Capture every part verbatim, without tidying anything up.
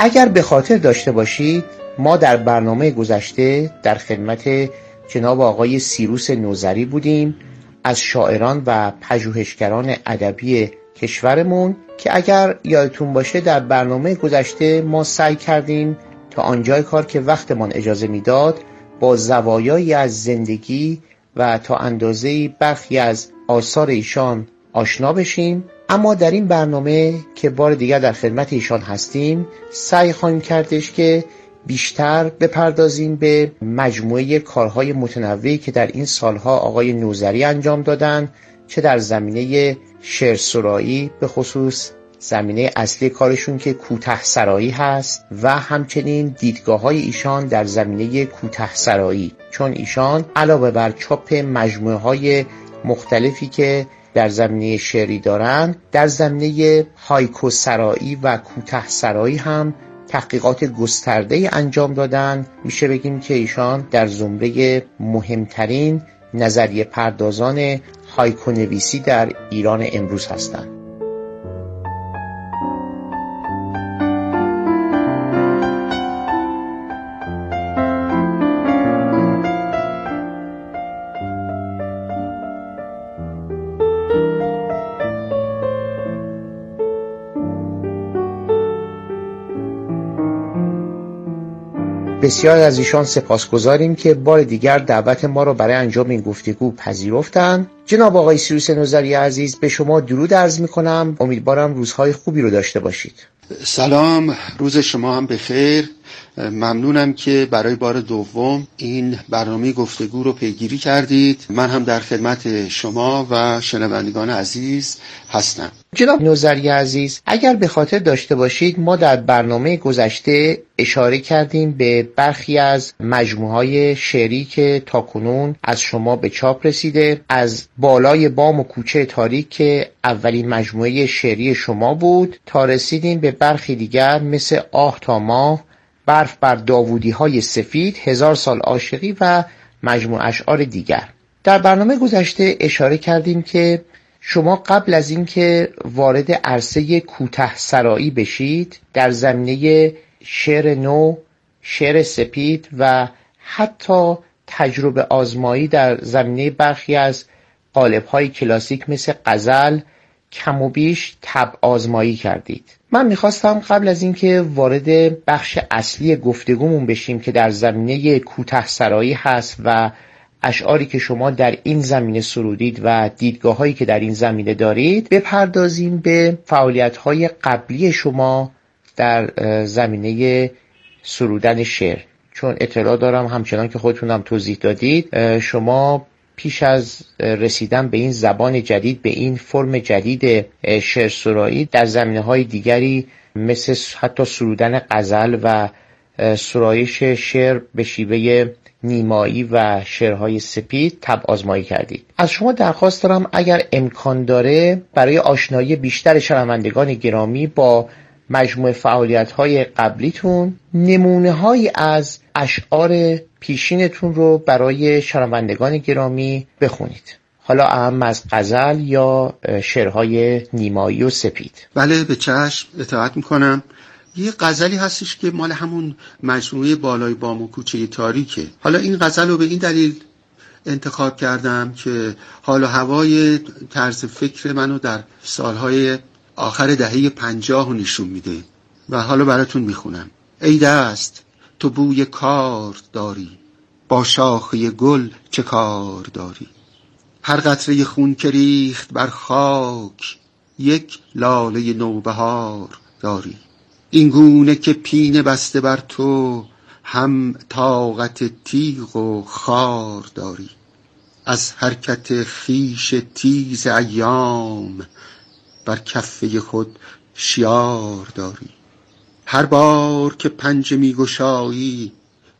اگر به خاطر داشته باشید ما در برنامه گذشته در خدمت جناب آقای سیروس نوذری بودیم از شاعران و پژوهشگران ادبی کشورمون که اگر یادتون باشه در برنامه گذشته ما سعی کردیم تا آنجای کار که وقتمان اجازه میداد با زوایایی از زندگی و تا اندازه‌ای برخی از آثار ایشان آشنا بشیم. اما در این برنامه که بار دیگر در خدمت ایشان هستیم سعی خواهیم کردش که بیشتر بپردازیم به مجموعه کارهای متنوعی که در این سالها آقای نوذری انجام دادن، چه در زمینه شعرسرایی به خصوص زمینه اصلی کارشون که کوتاه‌سرایی هست و همچنین دیدگاه‌های ایشان در زمینه کوتاه‌سرایی، چون ایشان علاوه بر چاپ مجموعه‌های مختلفی که در زمینه شعری دارن در زمینه هایکو سرایی و کوتاه سرایی هم تحقیقات گسترده انجام دادن. میشه بگیم که ایشان در زمره مهمترین نظریه پردازان هایکو نویسی در ایران امروز هستند. بسیار از ایشان سپاسگزاریم که بار دیگر دعوت ما را برای انجام این گفتگو پذیرفتند. جناب آقای سیروس نوذری عزیز، به شما درود عرض می‌کنم. امیدوارم روزهای خوبی رو داشته باشید. سلام، روز شما هم بخیر. ممنونم که برای بار دوم این برنامه گفتگو رو پیگیری کردید. من هم در خدمت شما و شنوندگان عزیز هستم. جناب نوذری عزیز، اگر به خاطر داشته باشید ما در برنامه گذشته اشاره کردیم به برخی از مجموعه‌های شعری که تاکنون از شما به چاپ رسیده، از بالای بام و کوچه تاریک که اولین مجموعه شعری شما بود تا رسیدیم به برخی دیگر مثل آه تا ماه، برف بر داوودی های سفید، هزار سال عاشقی و مجموع اشعار دیگر. در برنامه گذشته اشاره کردیم که شما قبل از اینکه وارد عرصه کوتاه سرایی بشید در زمینه شعر نو، شعر سپید و حتی تجربه آزمایی در زمینه برخی از قالب‌های کلاسیک مثل غزل کم و بیش طبع آزمایی کردید. من میخواستم قبل از اینکه وارد بخش اصلی گفتگومون بشیم که در زمینه کوتاه سرایی هست و اشعاری که شما در این زمینه سرودید و دیدگاه‌هایی که در این زمینه دارید، بپردازیم به فعالیت‌های قبلی شما در زمینه سرودن شعر. چون اطلاع دارم همچنان که خودتون هم توضیح دادید شما پیش از رسیدن به این زبان جدید، به این فرم جدید شعرسرایی، در زمینه‌های دیگری مثل حتی سرودن غزل و سرایش شعر به شیوه نیمایی و شعرهای سپید طبع آزمایی کردید. از شما درخواست دارم اگر امکان داره برای آشنایی بیشتر شنوندگان گرامی با مجموعه فعالیت‌های قبلیتون نمونه‌هایی از اشعار پیشینتون رو برای شنوندگان گرامی بخونید، حالا اهم از غزل یا شعرهای نیمایی و سپید. بله، به چشم، اطاعت میکنم. یه غزلی هستش که مال همون مجموعه بالای بام و کوچه تاریکه. حالا این غزل رو به این دلیل انتخاب کردم که حال و هوای طرز فکر منو در سالهای آخر دهه پنجاه نشون میده و حالا براتون میخونم. ای دست تو بوی کار داری، با شاخه گل چه کار داری؟ هر قطره خون که ریخت بر خاک، یک لاله نوبهار داری. این گونه که پینه بسته بر تو، هم طاقت تیغ و خار داری. از حرکت خیش تیز ایام، بر کفه خود شیار داری. هر بار که پنجه می گشایی،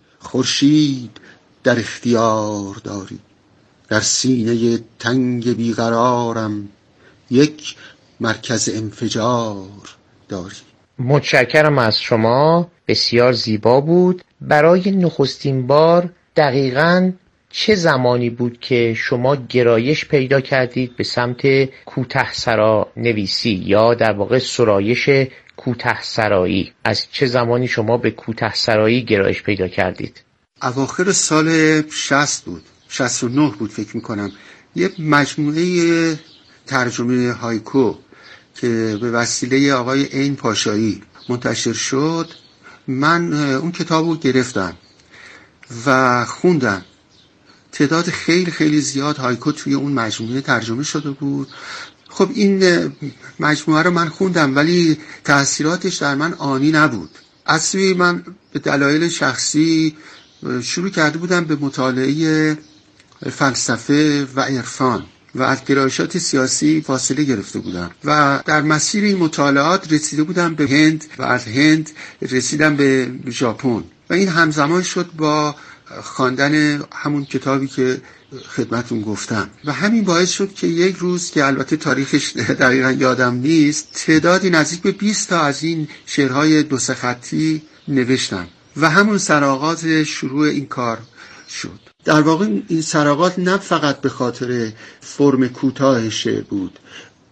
خورشید در اختیار داری. در سینه تنگ بیقرارم، یک مرکز انفجار داری. متشکرم از شما، بسیار زیبا بود. برای نخستین بار دقیقاً چه زمانی بود که شما گرایش پیدا کردید به سمت کوتاه سرا نویسی یا در واقع سرایش کوته سرایی؟ از چه زمانی شما به کوته سرایی گرایش پیدا کردید؟ اواخر سال شصت بود، شصت و نه بود فکر میکنم. یه مجموعه ترجمه هایکو که به وسیله آقای عین پاشایی منتشر شد، من اون کتاب رو گرفتم و خوندم. تعداد خیلی خیلی زیاد هایکو توی اون مجموعه ترجمه شده بود. خب این مجموعه رو من خوندم ولی تأثیراتش در من آنی نبود. اصلی من به دلایل شخصی شروع کرده بودم به مطالعه فلسفه و عرفان و از گرایشات سیاسی فاصله گرفته بودم و در مسیر این مطالعات رسیده بودم به هند و از هند رسیدم به ژاپن و این همزمان شد با خواندن همون کتابی که خدمتون گفتم و همین باعث شد که یک روز که البته تاریخش دقیقا یادم نیست، تعدادی نزدیک به بیست تا از این شعرهای دو سه خطی نوشتم و همون سرآغاز شروع این کار شد. در واقع این سرآغاز نه فقط به خاطر فرم کوتاه شعر بود،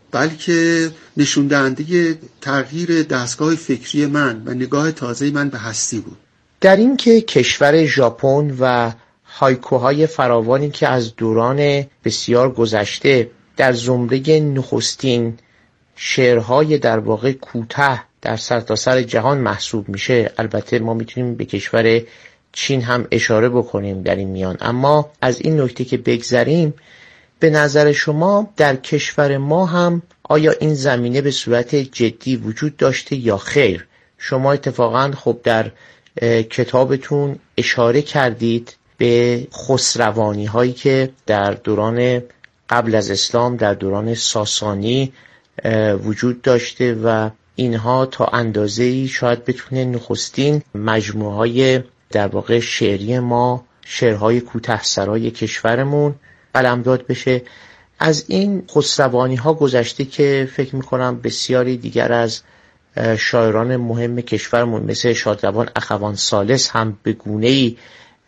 بلکه نشون دهنده تغییر دستگاه فکری من و نگاه تازه من به هستی بود. در این که کشور ژاپن و هایکوهای فراوانی که از دوران بسیار گذشته در زمره نخستین شعرهای در واقع کوتاه در سرتاسر جهان محسوب میشه، البته ما میتونیم به کشور چین هم اشاره بکنیم در این میان، اما از این نکته که بگذریم، به نظر شما در کشور ما هم آیا این زمینه به صورت جدی وجود داشته یا خیر؟ شما اتفاقا خب در کتابتون اشاره کردید به خسروانی هایی که در دوران قبل از اسلام در دوران ساسانی وجود داشته و اینها تا اندازه‌ای شاید بتونه نخستین مجموعه های در واقع شعری ما، شعرهای کوته سرای کشورمون قلمداد بشه. از این خسروانی ها گذشته که فکر میکنم بسیاری دیگر از شاعران مهم کشورمون مثل شادروان اخوان ثالث هم به گونه‌ای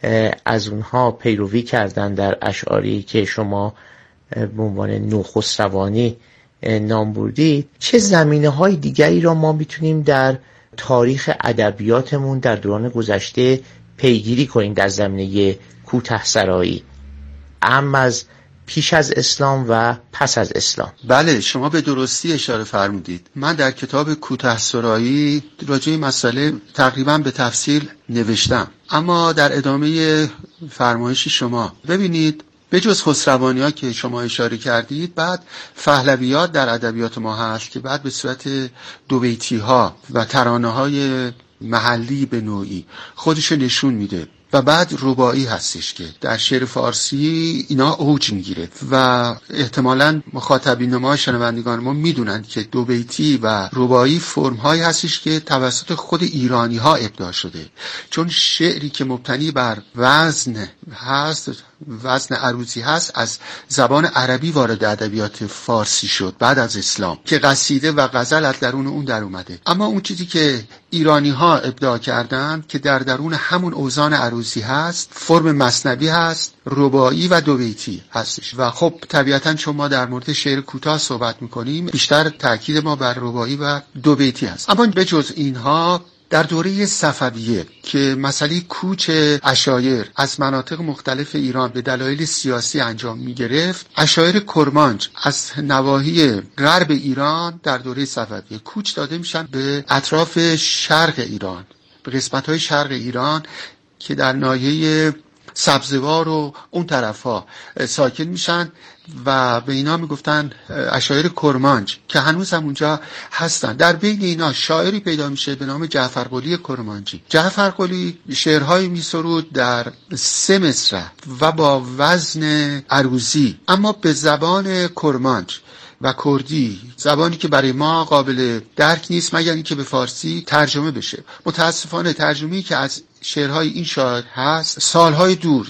از اونها پیروی کردن در اشعاری که شما به عنوان نوخسروانی نام بردید. چه زمینه‌های دیگری را ما میتونیم در تاریخ ادبیاتمون در دوران گذشته پیگیری کنیم در زمینه کوته سرایی، اهم از پیش از اسلام و پس از اسلام؟ بله، شما به درستی اشاره فرمودید. من در کتاب کوته سرایی راجع به مسئله تقریبا به تفصیل نوشتم، اما در ادامه فرمایش شما ببینید، به جز خسروانی‌ها که شما اشاره کردید، بعد پهلویات در ادبیات ما هست که بعد به صورت دوبیتی‌ها و ترانه‌های محلی به نوعی خودش نشون میده و بعد رباعی هستش که در شعر فارسی اینا اوج میگیره و احتمالاً مخاطبین ما، شنوندگان ما میدونند که دو بیتی و رباعی فرم هایی هستش که توسط خود ایرانی ها ابداع شده، چون شعری که مبتنی بر وزن هست، وزن عروضی هست، از زبان عربی وارد ادبیات فارسی شد بعد از اسلام که قصیده و غزل از درون اون در اومده. اما اون چیزی که ایرانی ها ابداع کردند که در درون همون اوزان عروضی هست، فرم مثنوی هست، رباعی و دو بیتی هستش و خب طبیعتاً چون ما در مورد شعر کوتاه صحبت میکنیم، بیشتر تاکید ما بر رباعی و دو بیتی هست. اما به جز اینها در دوره صفویه که مسئله کوچ عشایر از مناطق مختلف ایران به دلایل سیاسی انجام می گرفت، عشایر کرمانج از نواحی غرب ایران در دوره صفویه کوچ داده میشن به اطراف شرق ایران، به قسمت‌های شرق ایران که در ناحیه سبزوار و اون طرفا ساکن میشن و به اینا میگفتن عشایر کرمانج که هنوز هم اونجا هستن. در بین اینا شاعری پیدا میشه به نام جعفر قلی کرمانجی. جعفر قلی شعرهایی میسرود در سه مصرع و با وزن عروضی، اما به زبان کرمانج و کردی، زبانی که برای ما قابل درک نیست مگر اینکه به فارسی ترجمه بشه. متاسفانه ترجمه‌ای که از شعرهای این شاعر هست سالهای دور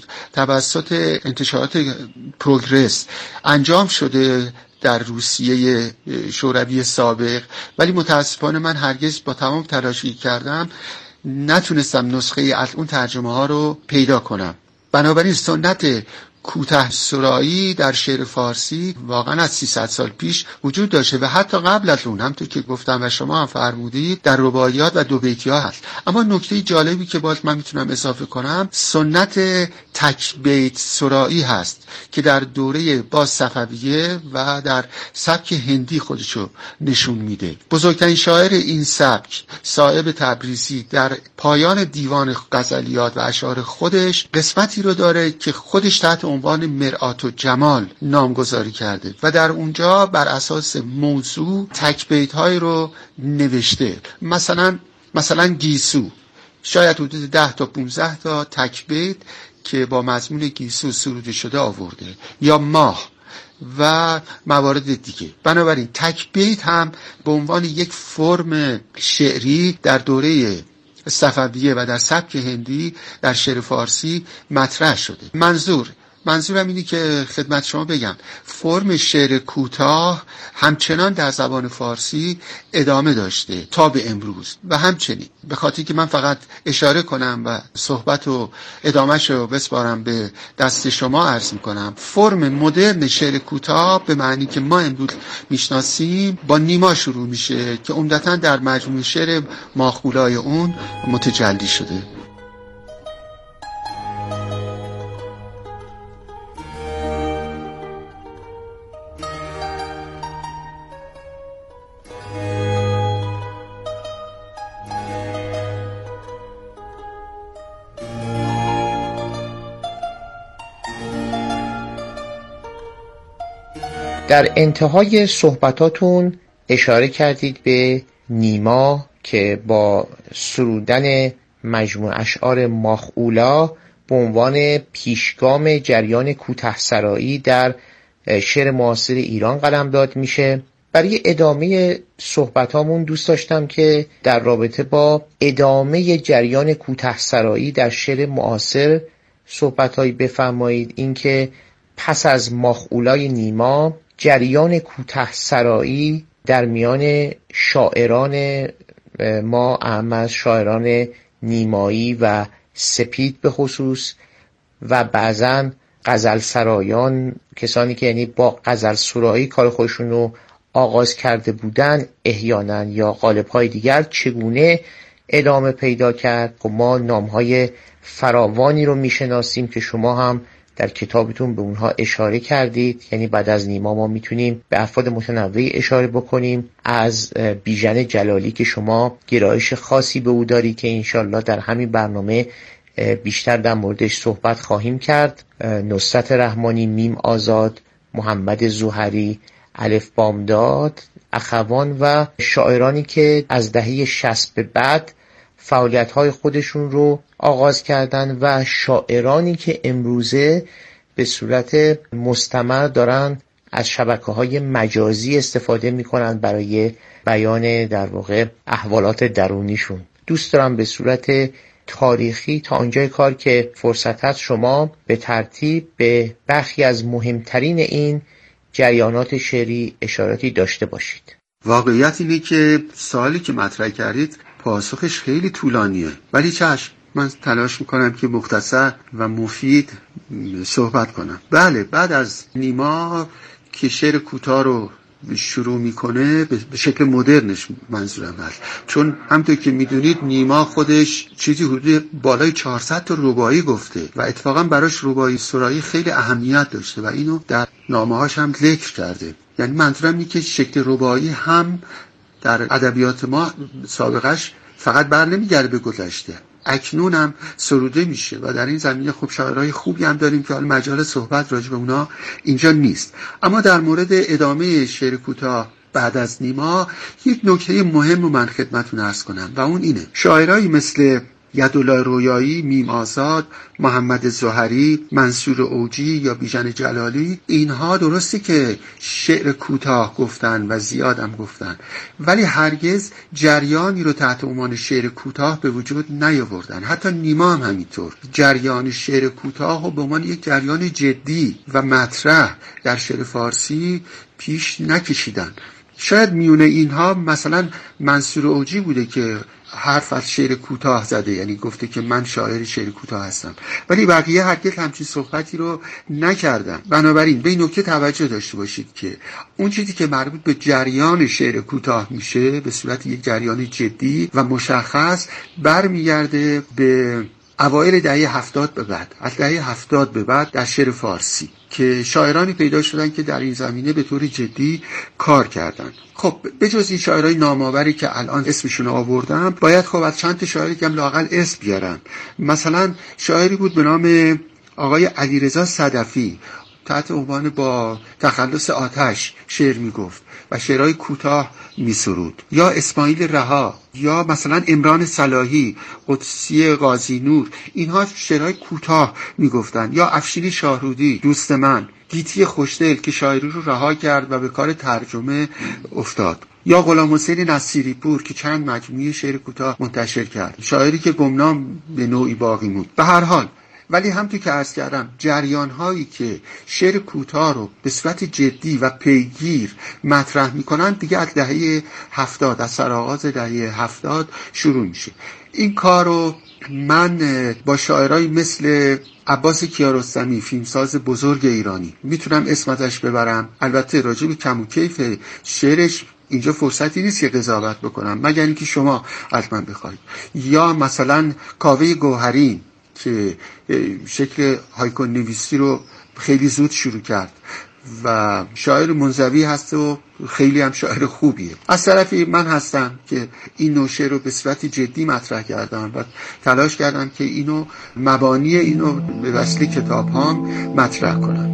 توسط انتشارات پروگرس انجام شده در روسیه شوروی سابق، ولی متاسفانه من هرگز با تمام تلاشی کردم نتونستم نسخه از اون ترجمه ها رو پیدا کنم. بنابراین سنت کوتاه سرایی در شعر فارسی واقعا از سیصد سال پیش وجود داشته و حتی قبل از اون همونطور که گفتم و شما هم فرمودید در رباعیات و دو بیتی‌ها هست. اما نکته جالبی که باز من میتونم اضافه کنم سنت تک بیت سرایی هست که در دوره باز صفویه و در سبک هندی خودشو نشون میده. بزرگترین شاعر این سبک صاحب تبریزی در پایان دیوان غزلیات و اشعار خودش قسمتی رو داره که خودش تحت عنوان مرآت و جمال نامگذاری کرده و در اونجا بر اساس موضوع تک بیت های رو نوشته. مثلا مثلا گیسو شاید حدود ده تا پونزده تا تک بیت که با مضمون گیسو سروده شده آورده، یا ماه و موارد دیگه. بنابراین تک بیت هم به عنوان یک فرم شعری در دوره صفویه و در سبک هندی در شعر فارسی مطرح شده. منظور منظورم اینی که خدمت شما بگم فرم شعر کوتاه همچنان در زبان فارسی ادامه داشته تا به امروز و همچنین به خاطر که من فقط اشاره کنم و صحبت و ادامهش رو بسپارم به دست شما عرض میکنم. فرم مدرن شعر کوتاه به معنی که ما امروز میشناسیم با نیما شروع میشه که عمدتاً در مجموع شعر ماخولای اون متجلی شده. در انتهای صحبتاتون اشاره کردید به نیما که با سرودن مجموع اشعار ماخولا به عنوان پیشگام جریان کوتاه‌سرایی در شعر معاصر ایران قلمداد میشه. برای ادامه صحبتامون دوست داشتم که در رابطه با ادامه جریان کوتاه‌سرایی در شعر معاصر صحبتایی بفرمایید. این که پس از ماخولای نیما جریان کوتاه‌سرایی در میان شاعران ما، اهم از شاعران نیمایی و سپید به خصوص و بعضن غزل سرایان، کسانی که یعنی با غزل سرایی کار خودشون رو آغاز کرده بودن احیانا یا قالب‌های دیگر، چگونه ادامه پیدا کرد. و ما نام‌های فراوانی رو میشناسیم که شما هم در کتابتون به اونها اشاره کردید. یعنی بعد از نیما ما میتونیم به افراد متنوعی اشاره بکنیم، از بیژن جلالی که شما گرایش خاصی به او داری که انشالله در همین برنامه بیشتر در موردش صحبت خواهیم کرد، نصرت رحمانی، میم آزاد، محمد زوهری، الف بامداد، اخوان و شاعرانی که از دهه شصت به بعد فعالیت‌های خودشون رو آغاز کردن و شاعرانی که امروزه به صورت مستمر دارن از شبکه‌های مجازی استفاده می‌کنن برای بیان در واقع احوالات درونیشون. دوست دارم به صورت تاریخی تا آنجای کار که فرصت هست شما به ترتیب به برخی از مهمترین این جریانات شعری اشاراتی داشته باشید. واقعیت اینه که سوالی که مطرح کردید پاسخش خیلی طولانیه، ولی چشم من تلاش میکنم که مختصر و مفید صحبت کنم. بله، بعد از نیما که شعر کوتاه رو شروع میکنه به شکل مدرنش منظورم هست، چون همونطور که میدونید نیما خودش چیزی حدود بالای چهارصد تا رباعی گفته و اتفاقا براش رباعی سرایی خیلی اهمیت داشته و اینو در نامه‌هاش هم ذکر کرده. یعنی منظورم اینه که شکل رباعی هم در ادبیات ما سابقش فقط بر نمیگرده به گذشته، اکنون هم سروده میشه و در این زمینه خب شاعرای خوبی هم داریم که حالا مجال صحبت راجع به اونا اینجا نیست. اما در مورد ادامه شعر کوتاه بعد از نیما یک نکته مهم رو من خدمتتون عرض کنم و اون اینه: شاعرایی مثل یدالله رویایی، میم آزاد، محمد زوهری، منصور اوجی یا بیژن جلالی، اینها درسته که شعر کوتاه گفتن و زیاد هم گفتن، ولی هرگز جریانی رو تحت عنوان شعر کوتاه به وجود نیاوردن. حتی نیما هم همینطور جریان شعر کوتاه رو به عنوان یک جریان جدی و مطرح در شعر فارسی پیش نکشیدن. شاید میونه اینها مثلا منصور اوجی بوده که حرف از شعر کوتاه زده، یعنی گفته که من شاعر شعر کوتاه هستم، ولی بقیه هرگز همچین صحبتی رو نکردن. بنابراین به این نکته توجه داشته باشید که اون چیزی که مربوط به جریان شعر کوتاه میشه به صورت یک جریان جدی و مشخص برمیگرده به اوایل دهه هفتاد به بعد. از دهه هفتاد به بعد در شعر فارسی که شاعرانی پیدا شدن که در این زمینه به طور جدی کار کردن. خب بجز این شاعرای نامآوری که الان اسمشون آوردم، باید خب از چند تا شاعری که هم لااقل اسم بیارم. مثلا شاعری بود به نام آقای علیرضا صدفی، تحت عنوان با تخلص آتش شعر میگفت و شعرهای کوتاه میسرود. یا اسماعیل رها، یا مثلا عمران صلاحی، قدسی قاضی نور، اینها شعرهای کوتاه میگفتن. یا افشین شاهرودی دوست من، گیتی خوشدل که شاعری رو رها کرد و به کار ترجمه افتاد. یا غلام حسین نصیری پور که چند مجموعه شعر کوتاه منتشر کرد، شاعری که گمنام به نوعی باقی موند. به هر حال ولی همونطور که عرض کردم، جریان هایی که شعر کوتاه رو به صورت جدی و پیگیر مطرح میکنن دیگه از دهه هفتاد، از سرآغاز دهه هفتاد شروع میشه. این کار رو من با شاعرایی مثل عباس کیارستمی، فیلمساز بزرگ ایرانی، میتونم اسم ازش ببرم. البته راجع به کم و کیف شعرش اینجا فرصتی نیست که قضاوت بکنم مگر اینکه شما از من بخواید. یا مثلا کاوه گوهرین که شکل هایکو نویسی رو خیلی زود شروع کرد و شاعر منزوی هست و خیلی هم شاعر خوبیه. از طرفی من هستم که این نوع شعر رو به صورت جدی مطرح کردم و تلاش کردم که اینو مبانی اینو به وسیله کتاب هام مطرح کنم.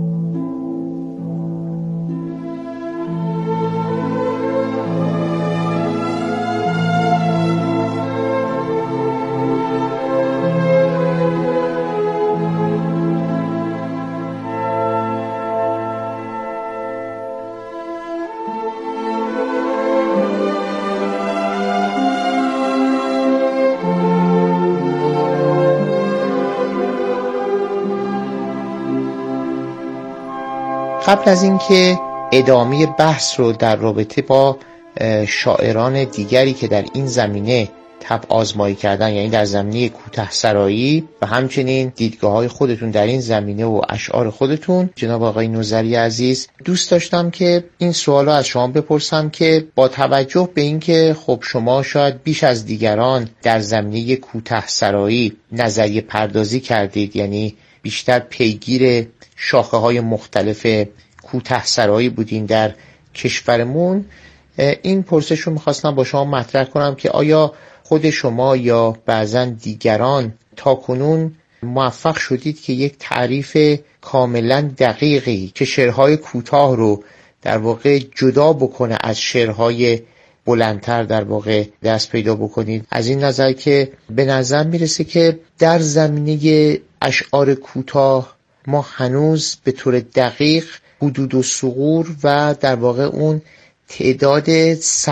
قبل از اینکه ادامه بحث رو در رابطه با شاعران دیگری که در این زمینه طبع آزمایی کردن، یعنی در زمینه کوتاه‌سرایی و همچنین دیدگاه‌های خودتون در این زمینه و اشعار خودتون، جناب آقای نوذری عزیز، دوست داشتم که این سوال رو از شما بپرسم که با توجه به اینکه خب شما شاید بیش از دیگران در زمینه کوتاه‌سرایی نظریه پردازی کردید، یعنی بیشتر پیگیر شاخه های مختلف کوتاه‌سرایی بودین در کشورمون، این پرسش رو میخواستم با شما مطرح کنم که آیا خود شما یا بعضا دیگران تاکنون موفق شدید که یک تعریف کاملا دقیقی که شعرهای کوتاه رو در واقع جدا بکنه از شعرهای بلندتر در واقع دست پیدا بکنید؟ از این نظر که به نظر میرسه که در زمینه اشعار کوتاه ما هنوز به طور دقیق حدود و ثغور و در واقع اون تعداد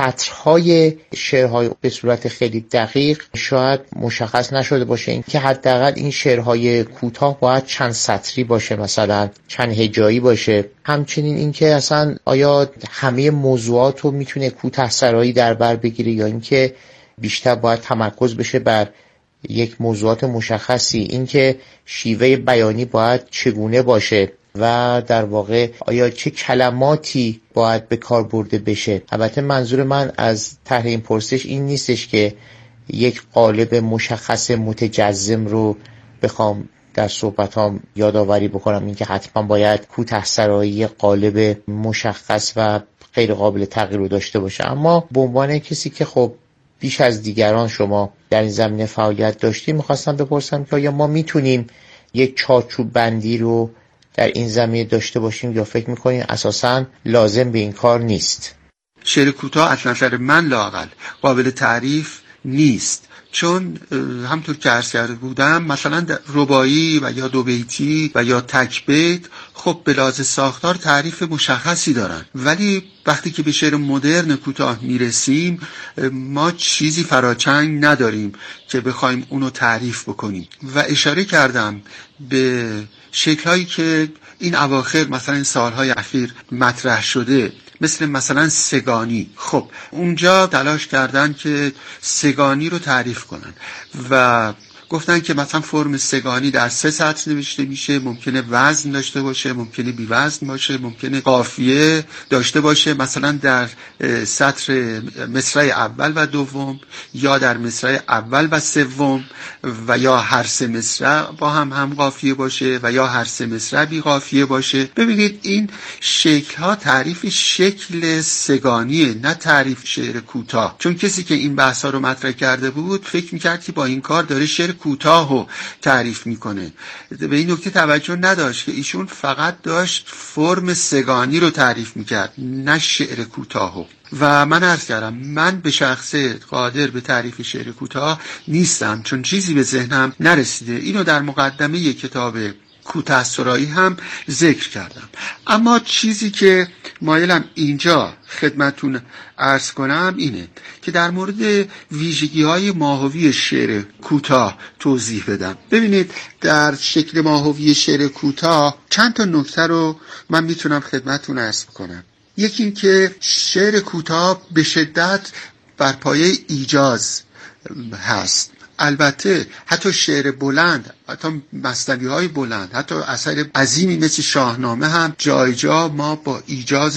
سطرهای شعرهای به صورت خیلی دقیق شاید مشخص نشده باشه. این که حداقل این شعرهای کوتاه باید چند سطری باشه، مثلا چند هجایی باشه. همچنین اینکه اصلا آیا همه موضوعات رو میتونه کوتاه‌سرایی در بر بگیره یا اینکه بیشتر باید تمرکز بشه بر یک موضوعات مشخصی، اینکه شیوه بیانی باید چگونه باشه و در واقع آیا چه کلماتی باید به کار برده بشه. البته منظور من از طرح این پرسش این نیستش که یک قالب مشخص متجزم رو بخوام در صحبتام یادآوری بکنم، اینکه حتما باید کوتاه‌سرایی قالب مشخص و غیر قابل تغییر رو داشته باشه. اما به عنوان کسی که خب بیش از دیگران شما در این زمینه فعالیت داشتیم، میخواستم بپرسم که آیا ما میتونیم یک چارچوب بندی رو در این زمینه داشته باشیم یا فکر میکنین اساساً لازم به این کار نیست؟ شعر کوتاه از نظر من لااقل قابل تعریف نیست، چون همطور که عرض کرده بودم مثلا رباعی و یا دو بیتی و یا تک بیت خب به لحاظ ساختار تعریف مشخصی دارن، ولی وقتی که به شعر مدرن کوتاه میرسیم ما چیزی فراچنگ نداریم که بخوایم اونو تعریف بکنیم. و اشاره کردم به شکل‌هایی که این اواخر مثلا این سالهای اخیر مطرح شده، مثل مثلا سگانی. خب اونجا تلاش کردن که سگانی رو تعریف کنن و گفتن که مثلا فرم سگانی در سه سطر نوشته میشه، ممکنه وزن داشته باشه، ممکنه بی وزن باشه، ممکنه قافیه داشته باشه، مثلا در سطر مصرع اول و دوم یا در مصرع اول و سوم و یا هر سه مصرع با هم هم قافیه باشه و یا هر سه مصرع بی قافیه باشه. ببینید این شکل ها تعریف شکل سگانیه، نه تعریف شعر کوتاه. چون کسی که این بحث ها رو مطرح کرده بود فکر میکرد که با این کار داره شعر کوتاهو تعریف میکنه. به این نکته توجه نداشت که ایشون فقط داشت فرم سگانی رو تعریف میکرد، نه شعر کوتاهو. و من عرض کردم من به شخصه قادر به تعریف شعر کوتاه نیستم، چون چیزی به ذهنم نرسیده. اینو در مقدمه کتاب کوتاه سرایی هم ذکر کردم. اما چیزی که مایلم اینجا خدمتون عرض کنم اینه که در مورد ویژگی های ماهوی شعر کوتاه توضیح بدم. ببینید در شکل ماهوی شعر کوتاه چند تا نکته رو من میتونم خدمتون عرض کنم. یکی این که شعر کوتاه به شدت بر پایه ایجاز هست. البته حتی شعر بلند، حتی مثنوی های بلند، حتی اثر عظیمی مثل شاهنامه هم جای جا ما با ایجاز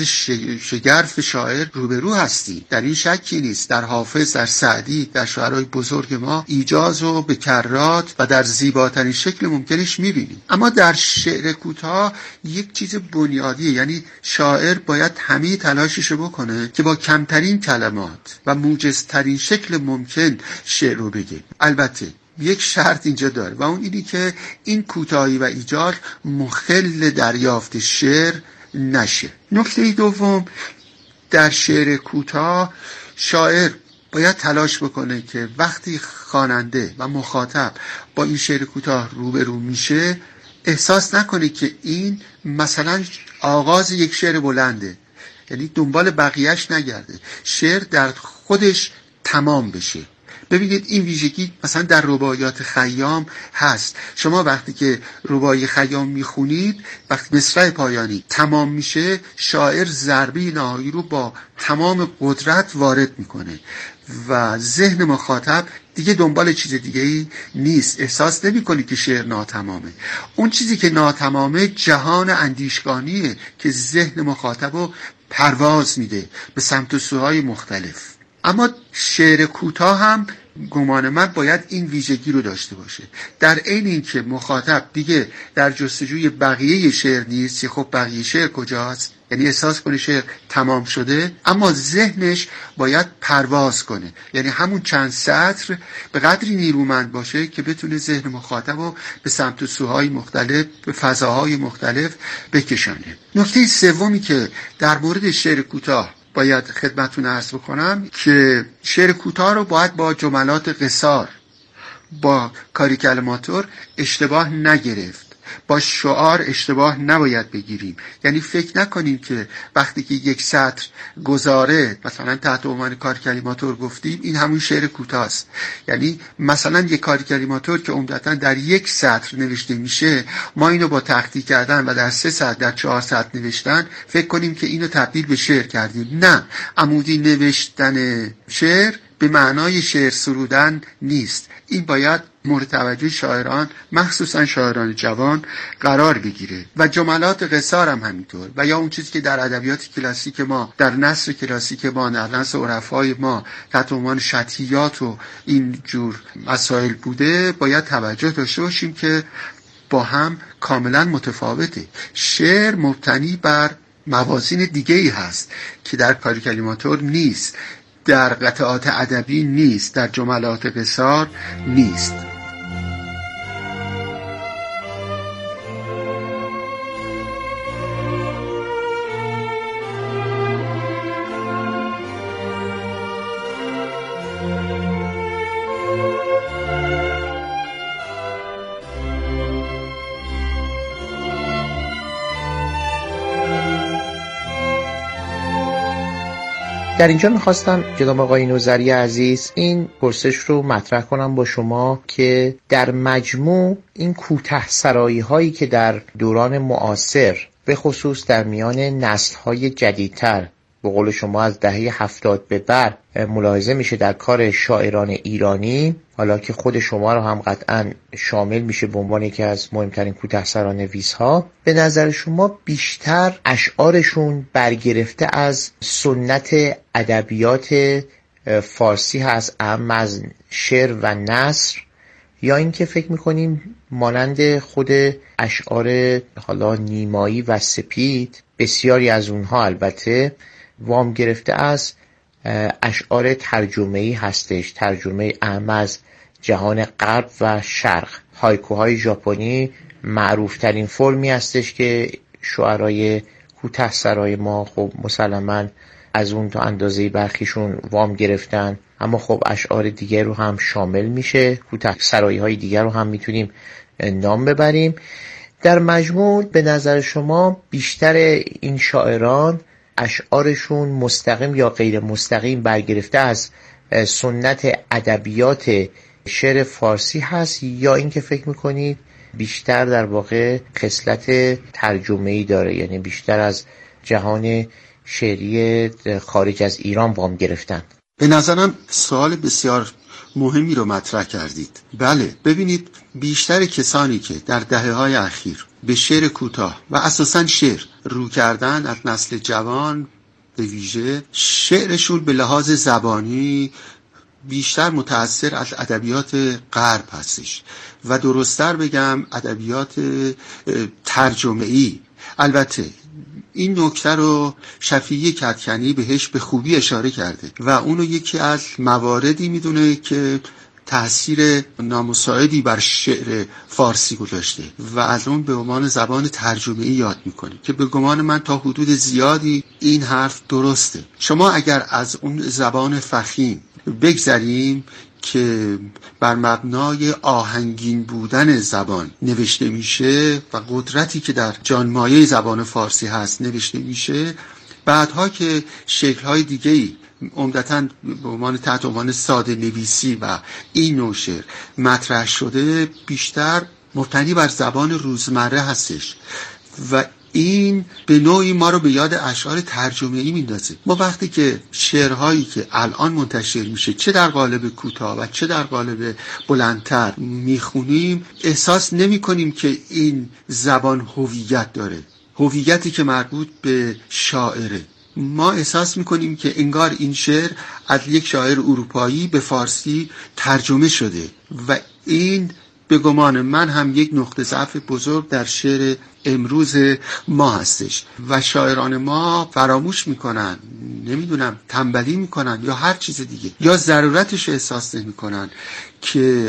شگرف شاعر روبرو هستیم، در این شکی نیست. در حافظ، در سعدی، در شاعرای بزرگ ما ایجاز رو به کرات و در زیباترین شکل ممکنش میبینیم. اما در شعر کوتاه یک چیز بنیادیه، یعنی شاعر باید همه تلاشش رو بکنه که با کمترین کلمات و موجزترین شکل ممکن شعر رو بگه. البته یک شرط اینجا داره و اون اینی که این کوتاهی و ایجاز مخل دریافت شعر نشه. نکته دوم، در شعر کوتاه شاعر باید تلاش بکنه که وقتی خواننده و مخاطب با این شعر کوتاه روبرو میشه احساس نکنه که این مثلا آغاز یک شعر بلنده، یعنی دنبال بقیهش نگرده، شعر در خودش تمام بشه. ببینید این ویژگی مثلا در رباعیات خیام هست. شما وقتی که رباعی خیام میخونید، وقتی مصرع پایانی تمام میشه، شاعر ضربه نهایی رو با تمام قدرت وارد میکنه و ذهن مخاطب دیگه دنبال چیز دیگه ای نیست، احساس نمی کنی که شعر ناتمامه. اون چیزی که ناتمامه جهان اندیشگانیه که ذهن مخاطب رو پرواز میده به سمت و سوهای مختلف. اما شعر کوتاه هم گمان من باید این ویژگی رو داشته باشه، در عین اینکه مخاطب دیگه در جستجوی بقیه شعر نیست که خب بقیه شعر کجاست، یعنی احساس کنه شعر تمام شده، اما ذهنش باید پرواز کنه، یعنی همون چند سطر به قدری نیرومند باشه که بتونه ذهن مخاطب رو به سمت و سوهای مختلف، به فضاهای مختلف بکشانه. نکته سومی که در مورد شعر کوتاه باید خدمتتون عرض بکنم که شعر کوتاه رو باید با جملات قصار، با کاریکلماتور اشتباه نگرفت، با شعار اشتباه نباید بگیریم. یعنی فکر نکنیم که وقتی که یک سطر گزاره مثلا تحت عنوان کاریکلماتور گفتیم این همون شعر کوتاه است. یعنی مثلا یک کاریکلماتور که عمدتاً در یک سطر نوشته میشه، ما اینو با تخطی کردن و در سه سطر، در چهار سطر نوشتن فکر کنیم که اینو تبدیل به شعر کردیم. نه، عمودی نوشتن شعر به معنای شعر سرودن نیست. این باید مورد توجه شاعران، مخصوصا شاعران جوان قرار بگیره و جملات قصار هم همینطور. و یا اون چیزی که در ادبیات کلاسیک ما، در نثر کلاسیک ما، در نثر عرفای ما تحت عنوان شطحیات و این جور مسائل بوده، باید توجه داشته باشیم که با هم کاملا متفاوته. شعر مبتنی بر موازین دیگه ای هست که در کاریکلماتور نیست، در قطعات ادبی نیست، در جملات قصار نیست. در اینجا میخواستم جناب آقای نوذری عزیز این پرسش رو مطرح کنم با شما که در مجموع این کوته سرایی هایی که در دوران معاصر به خصوص در میان نسل های جدیدتر به قول شما از دهه هفتاد به بعد ملاحظه میشه در کار شاعران ایرانی، حالا که خود شما رو هم قطعا شامل میشه به عنوان یکی از مهمترین کوتاه‌سرانویس‌ها، به نظر شما بیشتر اشعارشون برگرفته از سنت ادبیات فارسی هست، اهم از شعر و نثر، یا اینکه فکر میکنیم مانند خود اشعار حالا نیمایی و سپید، بسیاری از اونها البته وام گرفته از اشعار ترجمه‌ای هستش، ترجمه اهم از جهان غرب و شرق. هایکوهای ژاپنی معروف ترین فرمی هستش که شعرای کوتاه‌سرای ما خب مسلماً از اون تا اندازه برخیشون وام گرفتن، اما خب اشعار دیگر رو هم شامل میشه، کوتاه‌سرایی های دیگر رو هم میتونیم نام ببریم. در مجموع به نظر شما بیشتر این شاعران اشعارشون مستقیم یا غیر مستقیم برگرفته از سنت ادبیات شعر فارسی هست، یا اینکه فکر میکنید بیشتر در واقع خصلت ترجمه‌ای داره، یعنی بیشتر از جهان شعری خارج از ایران وام گرفتن؟ به نظرم سوال بسیار مهمی رو مطرح کردید. بله، ببینید بیشتر کسانی که در دهه‌های اخیر به شعر کوتاه و اساساً شعر رو کردن، از نسل جوان به ویژه، شعرشون به لحاظ زبانی بیشتر متأثر از ادبیات غرب هستش و درست‌تر بگم ادبیات ترجمه‌ای. البته این نکته رو شفیع کدکنی بهش به خوبی اشاره کرده و اونو یکی از مواردی میدونه که تأثیر نامساعدی بر شعر فارسی گذاشته و از اون به عنوان زبان ترجمه‌ای یاد میکنه که به گمان من تا حدود زیادی این حرف درسته. شما اگر از اون زبان فخیم بگذریم که بر مبنای آهنگین بودن زبان نوشته میشه و قدرتی که در جانمایه زبان فارسی هست نوشته میشه، بعدها که شکل‌های دیگه‌ای عمدتاً به عنوان تحت عنوان ساده نویسی و این نوع شعر مطرح شده، بیشتر مبتنی بر زبان روزمره هستش و این به نوعی ما رو به یاد اشعار ترجمه‌ای میندازه. ما وقتی که شعرهایی که الان منتشر میشه چه در قالب کوتاه و چه در قالب بلندتر میخونیم، احساس نمی کنیم که این زبان هویت داره، هویتی که مربوط به شاعره. ما احساس میکنیم که انگار این شعر از یک شاعر اروپایی به فارسی ترجمه شده و این به گمان من هم یک نقطه ضعف بزرگ در شعر امروز ما هستش و شاعران ما فراموش میکنن، نمیدونم تنبلی میکنن یا هر چیز دیگه، یا ضرورتش احساس نمیکنن که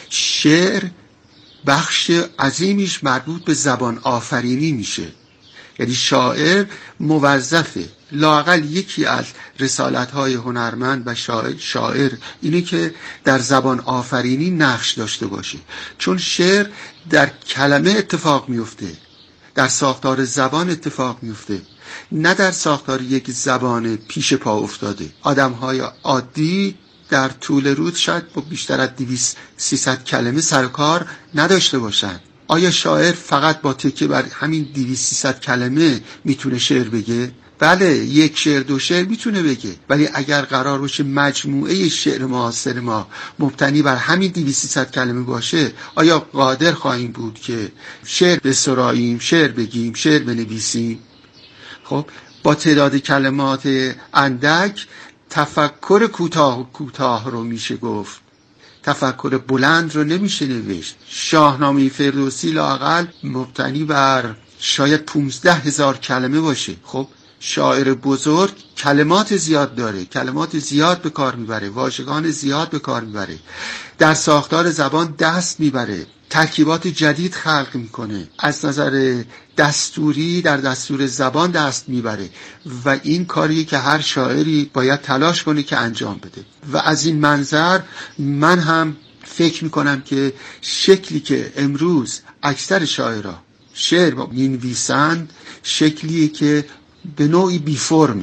شعر بخش عظیمیش مربوط به زبان آفرینی میشه. یعنی شاعر موظفه، لااقل یکی از رسالت‌های هنرمند و شاعر, شاعر اینه که در زبان آفرینی نقش داشته باشه، چون شعر در کلمه اتفاق میفته، در ساختار زبان اتفاق میفته، نه در ساختار یک زبان پیش پا افتاده. آدم‌های عادی در طول روز شاید با بیشتر از دویست سیصد کلمه سر کار نداشته باشن. آیا شاعر فقط با تکیه بر همین دویست سیصد کلمه میتونه شعر بگه؟ بله، یک شعر دو شعر میتونه بگه، ولی اگر قرار باشه مجموعه شعر معاصر ما مبتنی بر همین دویست سیصد کلمه باشه، آیا قادر خواهیم بود که شعر بسراییم، شعر بگیم، شعر بنویسیم؟ خب با تعداد کلمات اندک تفکر کوتاه کوتاه رو میشه گفت، تفکر بلند رو نمیشه نوشت. شاهنامه فردوسی لااقل مبتنی بر شاید پونزده هزار کلمه باشه. خب شاعر بزرگ کلمات زیاد داره، کلمات زیاد به کار میبره، واژگان زیاد به کار میبره، در ساختار زبان دست میبره، ترکیبات جدید خلق میکنه، از نظر دستوری در دستور زبان دست میبره و این کاریه که هر شاعری باید تلاش کنه که انجام بده. و از این منظر من هم فکر میکنم که شکلی که امروز اکثر شاعرها شعر مینویسند شکلیه که به نوعی بی فرمه.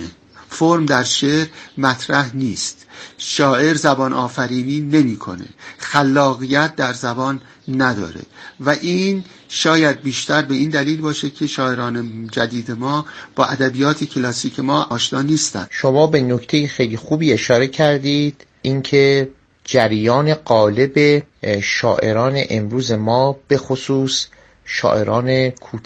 فرم در شعر مطرح نیست. شاعر زبان آفرینی نمی‌کنه، خلاقیت در زبان نداره و این شاید بیشتر به این دلیل باشه که شاعران جدید ما با ادبیات کلاسیک ما آشنا نیستن. شما به نکته خیلی خوبی اشاره کردید، اینکه جریان غالب شاعران امروز ما به خصوص شاعران کوتاه